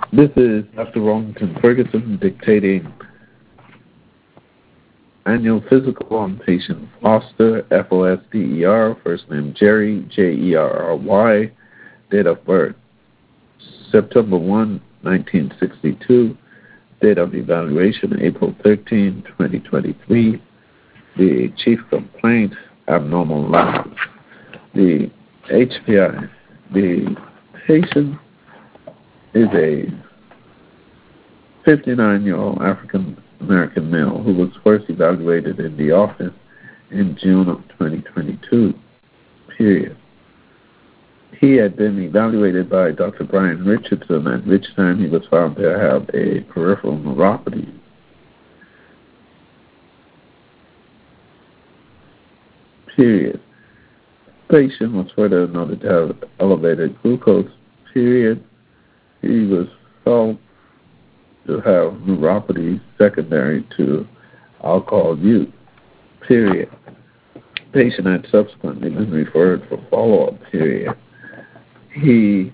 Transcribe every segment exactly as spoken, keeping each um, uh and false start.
This is Doctor Wellington Ferguson dictating annual physical on patient Foster, F O S D E R, first name Jerry, J E R R Y, date of birth September first, nineteen sixty-two, date of evaluation April thirteenth, twenty twenty-three, the chief complaint, abnormal lungs. The H P I, the patient is a fifty-nine-year-old African-American male who was first evaluated in the office in June of twenty twenty-two, period. He had been evaluated by Doctor Brian Richardson, at which time he was found to have a peripheral neuropathy. Period. Patient was further noted to have elevated glucose. Period. He was found to have neuropathy secondary to alcohol use. Period. Patient had subsequently been referred for follow-up. Period. He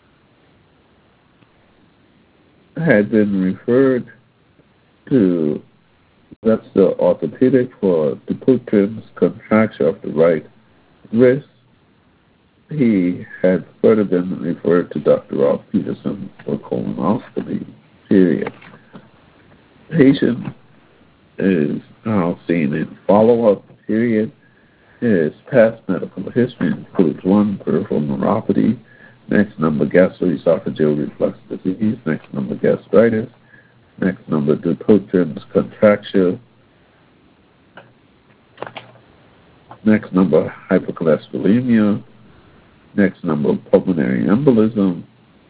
had been referred to Webster Orthopedic for Dupuytren's contracture of the right wrist. He had further been referred to Doctor Ralph Peterson for colonoscopy, period. Patient is now seen in follow-up, period. His past medical history includes one, peripheral neuropathy, next number gastroesophageal reflux disease, next number gastritis, next number Dupuytren's contracture, next number hypercholesterolemia, next number pulmonary embolism,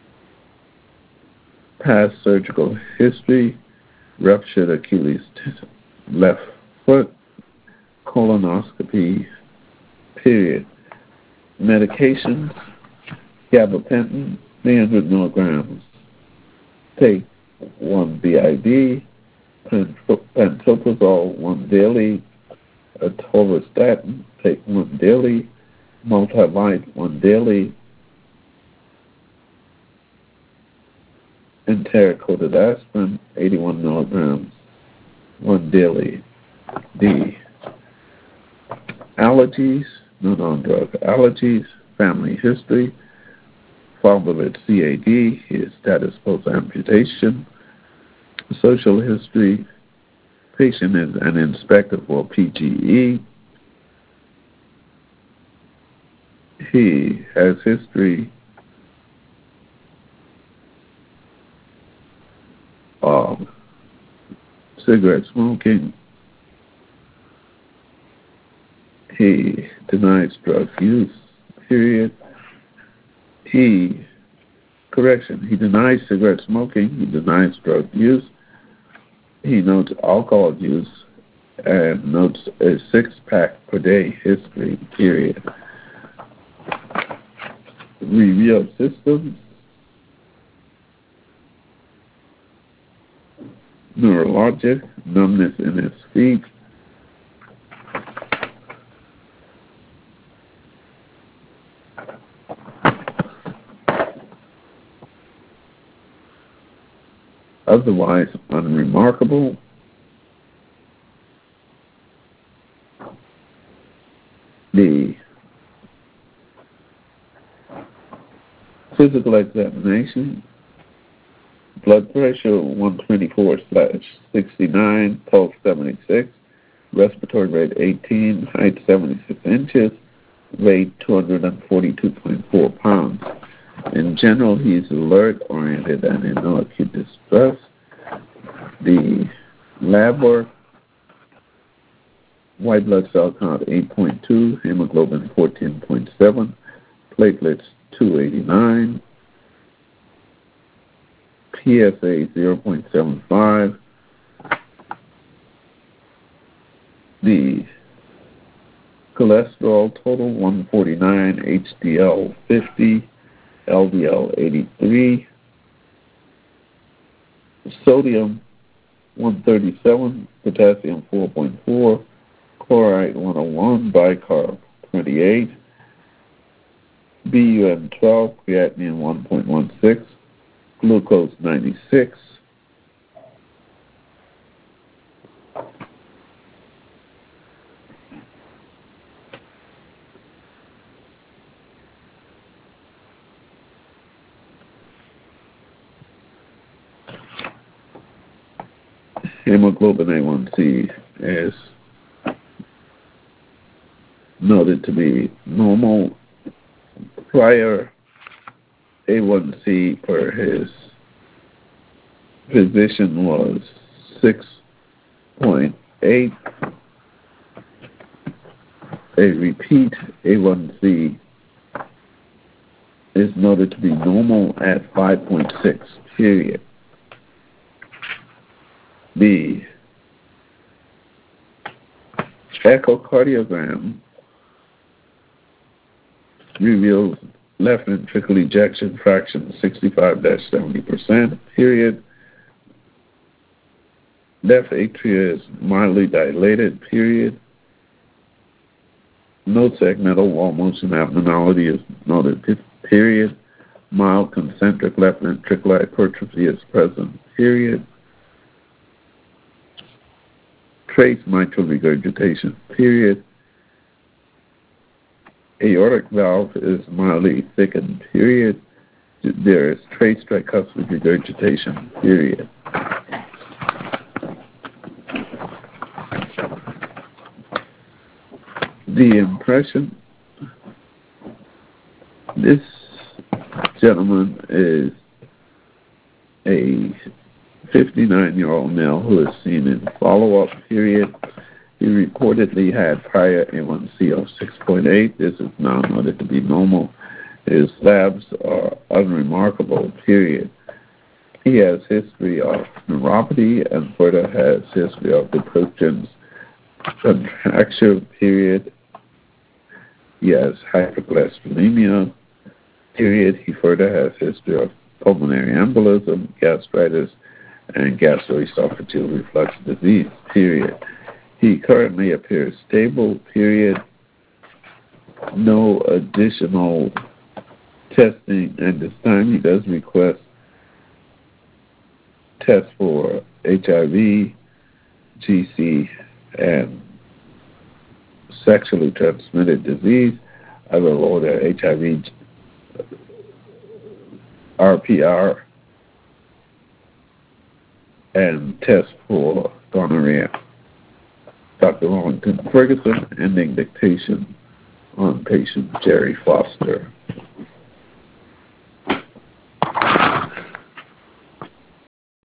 past surgical history, ruptured Achilles left foot, colonoscopy, period. Medications, gabapentin, three hundred milligrams, take one B I D, pantoprazole, one daily, atorvastatin, take one daily, multivite, one daily, enteric-coated aspirin, eighty-one milligrams, one daily. D. Allergies, no non-drug allergies, family history, father with C A D, his status post-amputation, social history, patient is an inspector for P G E, he has history of cigarette smoking, he denies drug use, period. He, correction, he denies cigarette smoking, he denies drug use, he notes alcohol use, and notes a six-pack per day history, period. Review of systems, neurologic, numbness in his feet, otherwise unremarkable. The physical examination, blood pressure one twenty-four slash sixty-nine, pulse seventy-six, respiratory rate eighteen, height seventy-six inches, weight two hundred forty-two point four pounds. In general, he's alert, oriented, and in no acute distress. The lab work, white blood cell count eight point two, hemoglobin fourteen point seven, platelets two eighty-nine, P S A zero point seven five. The cholesterol total one forty-nine, H D L fifty, L D L eighty-three, sodium one thirty-seven, potassium four point four, chloride one oh one, bicarb twenty-eight, B U N twelve, creatinine one point one six, glucose ninety-six, hemoglobin A one C is noted to be normal. Prior A one C for his physician was six point eight. A repeat A one C is noted to be normal at five point six, period. The echocardiogram reveals left ventricle ejection fraction sixty-five to seventy percent, period. Left atria is mildly dilated, period. No segmental wall motion abnormality is noted, period. Mild concentric left ventricular hypertrophy is present, period. Trace mitral regurgitation, period. Aortic valve is mildly thickened, period. There is trace tricuspid regurgitation, period. The impression, this gentleman is a fifty-nine-year-old male who is seen in follow-up, period. He reportedly had prior A one C of six point eight. This is now noted to be normal. His labs are unremarkable, period. He has history of neuropathy and further has history of depressions, contraction, period. He has hyperglycemia, period. He further has history of pulmonary embolism, gastritis, and gastroesophageal reflux disease, period. He currently appears stable, period. No additional testing at this time. He does request tests for H I V, G C, and sexually transmitted disease. I will order H I V, R P R, and test for gonorrhea. Doctor Wellington Ferguson, ending dictation on patient Jerry Foster.